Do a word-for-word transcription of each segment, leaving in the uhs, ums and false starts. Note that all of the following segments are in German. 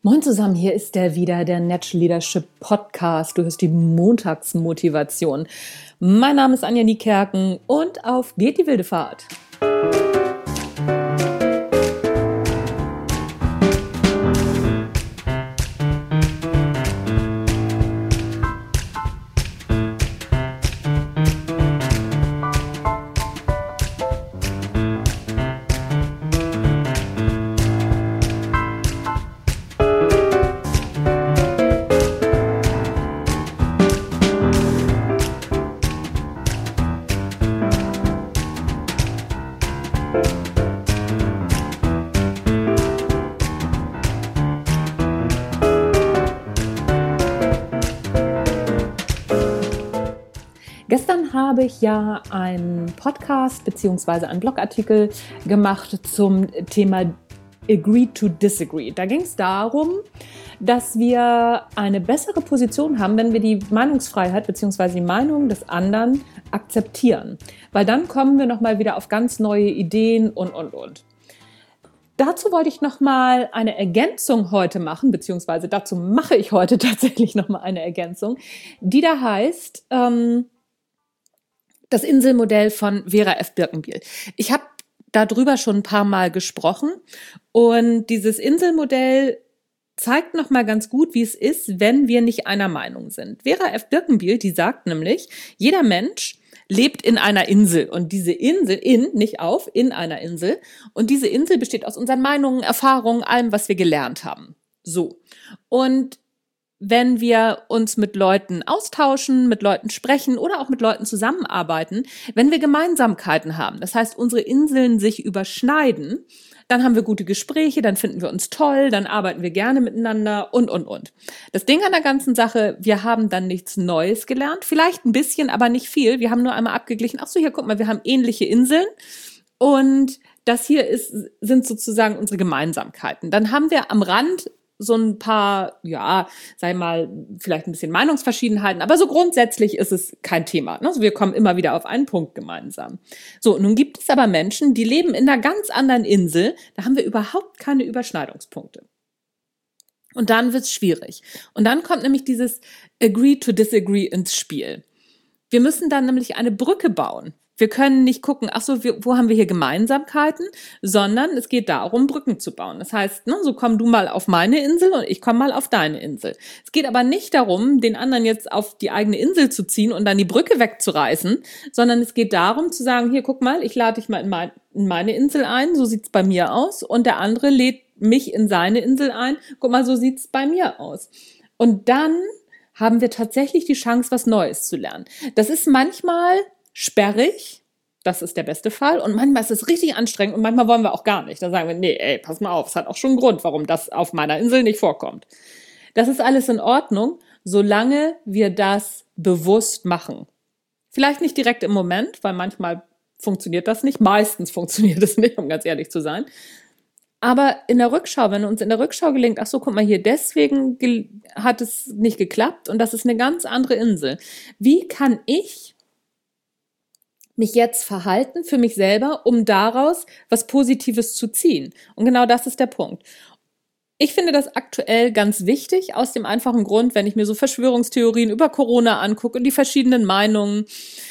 Moin zusammen, hier ist der wieder, der Natural Leadership Podcast. Du hörst die Montagsmotivation. Mein Name ist Anja Niekerken und auf geht die wilde Fahrt. Gestern habe ich ja einen Podcast bzw. einen Blogartikel gemacht zum Thema Agree to Disagree. Da ging es darum, dass wir eine bessere Position haben, wenn wir die Meinungsfreiheit bzw. die Meinung des anderen akzeptieren. Weil dann kommen wir nochmal wieder auf ganz neue Ideen und, und, und. Dazu wollte ich nochmal eine Ergänzung heute machen, beziehungsweise dazu mache ich heute tatsächlich nochmal eine Ergänzung, die da heißt, ähm, das Inselmodell von Vera F. Birkenbiel. Ich habe darüber schon ein paar Mal gesprochen und dieses Inselmodell zeigt nochmal ganz gut, wie es ist, wenn wir nicht einer Meinung sind. Vera F. Birkenbiel, die sagt nämlich, jeder Mensch lebt in einer Insel und diese Insel, in, nicht auf, in einer Insel und diese Insel besteht aus unseren Meinungen, Erfahrungen, allem, was wir gelernt haben. So. Und wenn wir uns mit Leuten austauschen, mit Leuten sprechen oder auch mit Leuten zusammenarbeiten, wenn wir Gemeinsamkeiten haben, das heißt, unsere Inseln sich überschneiden, dann haben wir gute Gespräche, dann finden wir uns toll, dann arbeiten wir gerne miteinander und, und, und. Das Ding an der ganzen Sache, wir haben dann nichts Neues gelernt, vielleicht ein bisschen, aber nicht viel. Wir haben nur einmal abgeglichen, ach so, hier, guck mal, wir haben ähnliche Inseln und das hier ist, sind sozusagen unsere Gemeinsamkeiten. Dann haben wir am Rand so ein paar, ja, sei mal, vielleicht ein bisschen Meinungsverschiedenheiten, aber so grundsätzlich ist es kein Thema. Also wir kommen immer wieder auf einen Punkt gemeinsam. So, nun gibt es aber Menschen, die leben in einer ganz anderen Insel, da haben wir überhaupt keine Überschneidungspunkte. Und dann wird's schwierig. Und dann kommt nämlich dieses Agree to Disagree ins Spiel. Wir müssen dann nämlich eine Brücke bauen. Wir können nicht gucken, ach so, wo haben wir hier Gemeinsamkeiten, sondern es geht darum, Brücken zu bauen. Das heißt, ne, so komm du mal auf meine Insel und ich komme mal auf deine Insel. Es geht aber nicht darum, den anderen jetzt auf die eigene Insel zu ziehen und dann die Brücke wegzureißen, sondern es geht darum zu sagen, hier, guck mal, ich lade dich mal in, mein, in meine Insel ein, so sieht's bei mir aus. Und der andere lädt mich in seine Insel ein, guck mal, so sieht's bei mir aus. Und dann haben wir tatsächlich die Chance, was Neues zu lernen. Das ist manchmal sperrig, das ist der beste Fall. Und manchmal ist es richtig anstrengend und manchmal wollen wir auch gar nicht. Da sagen wir, nee, ey, pass mal auf, es hat auch schon einen Grund, warum das auf meiner Insel nicht vorkommt. Das ist alles in Ordnung, solange wir das bewusst machen. Vielleicht nicht direkt im Moment, weil manchmal funktioniert das nicht. Meistens funktioniert es nicht, um ganz ehrlich zu sein. Aber in der Rückschau, wenn uns in der Rückschau gelingt, ach so, guck mal hier, deswegen ge- hat es nicht geklappt und das ist eine ganz andere Insel. Wie kann ich mich jetzt verhalten für mich selber, um daraus was Positives zu ziehen? Und genau das ist der Punkt. Ich finde das aktuell ganz wichtig, aus dem einfachen Grund, wenn ich mir so Verschwörungstheorien über Corona angucke und die verschiedenen Meinungen,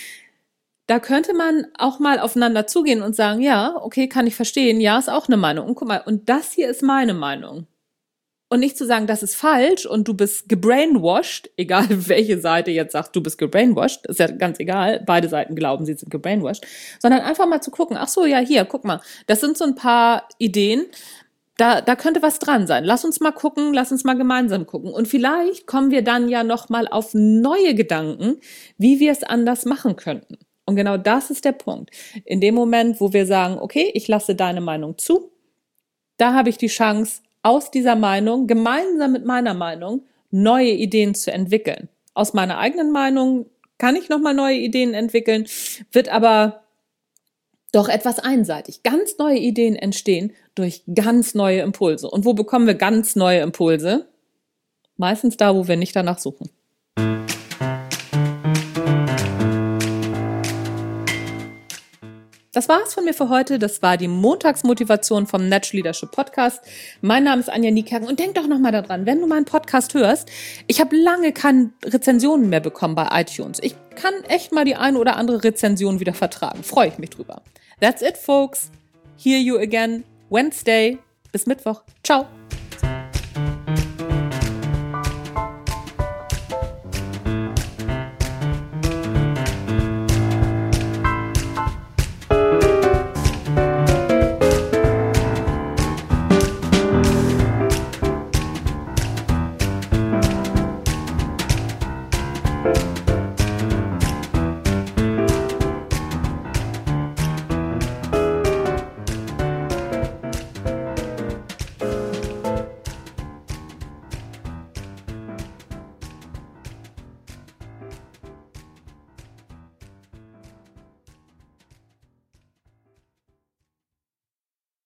da könnte man auch mal aufeinander zugehen und sagen, ja, okay, kann ich verstehen, ja, ist auch eine Meinung. Und guck mal, und das hier ist meine Meinung. Und nicht zu sagen, das ist falsch und du bist gebrainwashed, egal welche Seite jetzt sagt, du bist gebrainwashed, ist ja ganz egal, beide Seiten glauben, sie sind gebrainwashed, sondern einfach mal zu gucken, ach so, ja, hier, guck mal, das sind so ein paar Ideen, da, da könnte was dran sein. Lass uns mal gucken, lass uns mal gemeinsam gucken. Und vielleicht kommen wir dann ja noch mal auf neue Gedanken, wie wir es anders machen könnten. Und genau das ist der Punkt. In dem Moment, wo wir sagen, okay, ich lasse deine Meinung zu, da habe ich die Chance, aus dieser Meinung, gemeinsam mit meiner Meinung, neue Ideen zu entwickeln. Aus meiner eigenen Meinung kann ich nochmal neue Ideen entwickeln, wird aber doch etwas einseitig. Ganz neue Ideen entstehen durch ganz neue Impulse. Und wo bekommen wir ganz neue Impulse? Meistens da, wo wir nicht danach suchen. Das war's von mir für heute. Das war die Montagsmotivation vom Natural Leadership Podcast. Mein Name ist Anja Niekerken und denk doch nochmal daran, wenn du meinen Podcast hörst, ich habe lange keine Rezensionen mehr bekommen bei iTunes. Ich kann echt mal die eine oder andere Rezension wieder vertragen. Freue ich mich drüber. That's it, folks. Hear you again Wednesday. Bis Mittwoch. Ciao.